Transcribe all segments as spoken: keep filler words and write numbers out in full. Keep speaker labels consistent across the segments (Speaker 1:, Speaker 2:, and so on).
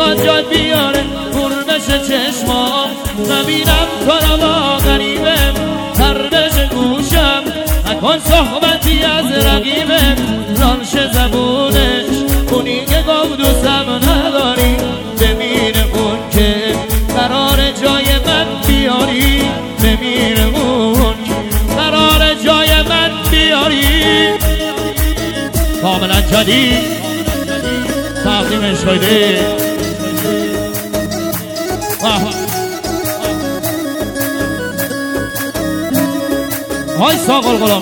Speaker 1: میخواد جاد بیاره پر بشه چشمام، نبینم تو رو با غریبم تر بشه گوشم، نکن صحبتی از رقیبم رانش زبونش، اونی که گفت دوستم نداری بمیره اون که قرار جای من بیاری، بمیره اون که قرار جای من بیاری. کاملا جدید تقدیمش شده. های ساقل غلام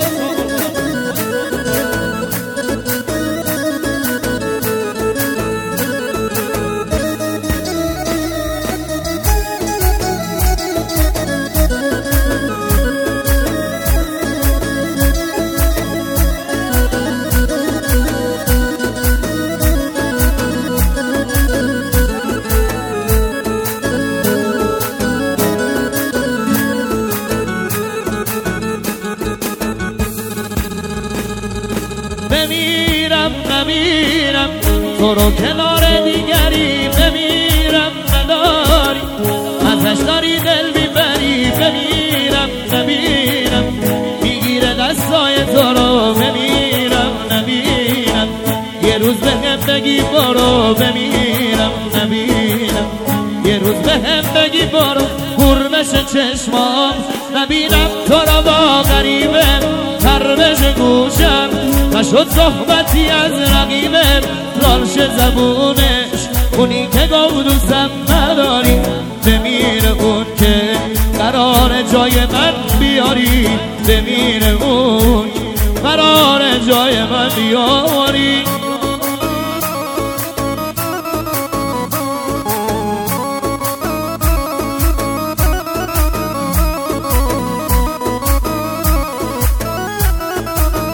Speaker 1: بمیرم نمیرم تو رو کنار دیگری، بمیرم نداری ازش داری دل میبری، بمیرم نمیرم میگیره دستای تو رو، بمیرم نمیرم یه روز به هم بگی برو، بمیرم نمیرم یه روز به هم بگی برو پر بشه چشمام، نبینم تو رو با غریبم تر بشه گوشم، نشد صحبتی از رقیبم رانش زبونش، اونی که گفت دوستم نداری بمیره اون که قرار جای من بیاری، بمیره اون که قرار جای من بیاری.